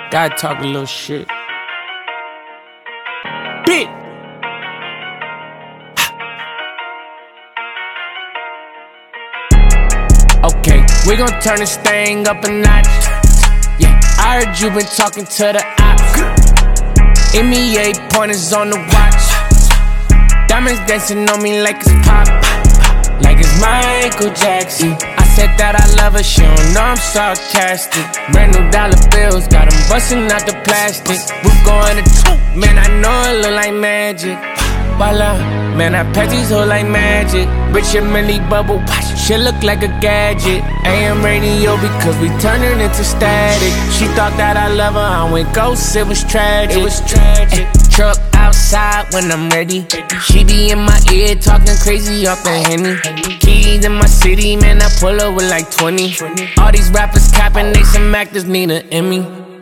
Gotta talk a little shit. Bit. Okay, we gon' turn this thing up a notch. Yeah, I heard you been talking to the ops. MEA pointers on the watch. Diamonds dancing on me like it's pop, like it's Michael Jackson. I said that I love her, she don't know I'm sarcastic. Brand new dollar bills, got them busting out the plastic. Roof going to man, I know it look like magic. Voila, man, I pass these hoes like magic. Rich and Millie bubble, shit look like a gadget. AM radio because we turn it into static. She thought that I love her, I went ghost, it was tragic. It was tragic. Truck outside when I'm ready. She be in my ear talking crazy off the Henny. Keys in my city, man, I pull up with like 20. All these rappers capping, they some actors need an Emmy.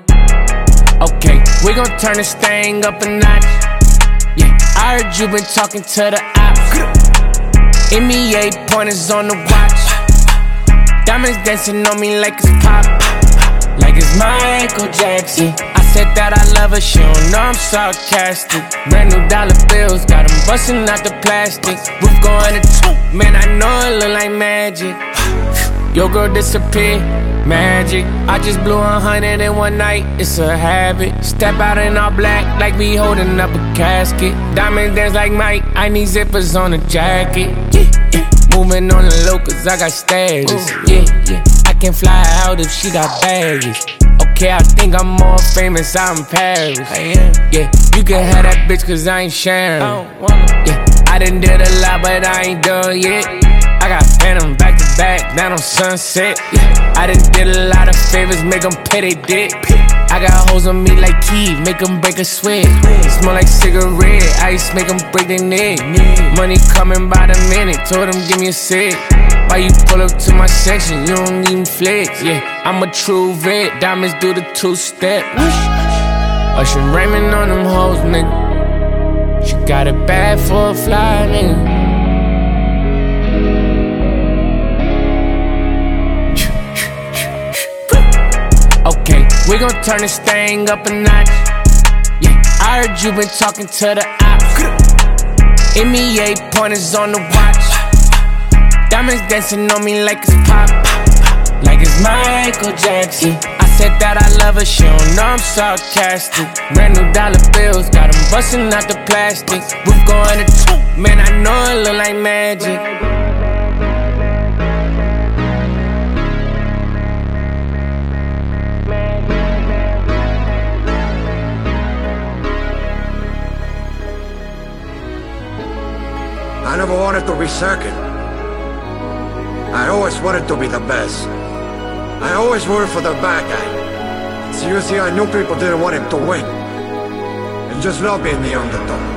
Okay, we gon' turn this thing up a notch. Yeah, I heard you been talking to the ops. MEA pointers on the watch. Diamonds dancing on me like it's pop, like it's Michael Jackson. I said that I love her, she don't know I'm sarcastic. Brand new dollar bills, got them busting out the plastic. Roof going to man, I know it look like magic. Your girl disappeared, magic. I just blew 100 in one night, it's a habit. Step out in all black, like we holding up a casket. Diamond dance like Mike, I need zippers on the jacket. Moving on the low, cause I got status. Yeah, I can fly out if she got baggage. Okay, I think I'm more famous out in Paris. Yeah, you can have that bitch cause I ain't sharing. Yeah, I done did a lot, but I ain't done yet. I got Phantom back to back, down on Sunset. Yeah, I done did a lot of favors, make them pay they dick. I got hoes on me like Keith, make them break a sweat. Smell like cigarette, ice make them break their neck. Money coming by the minute, told them give me a sec. Why you pull up to my section, you don't even flex. Yeah, I'm a true vet, diamonds do the two-step. Usher Raymond on them hoes, nigga. She got it bad for a fly, nigga. Okay, we gon' turn this thing up a notch. Yeah, I heard you been talking to the ops. MEA pointers on the watch. Diamonds dancing on me like it's pop, like it's Michael Jackson. I said that I love her, she don't know I'm sarcastic. Brand new dollar bills, got them busting out the plastic. Roof going to man, I know it look like magic. I never wanted to be second. I always wanted to be the best. I always rooted for the bad guy. So you see, I knew people didn't want him to win. And just love being the underdog.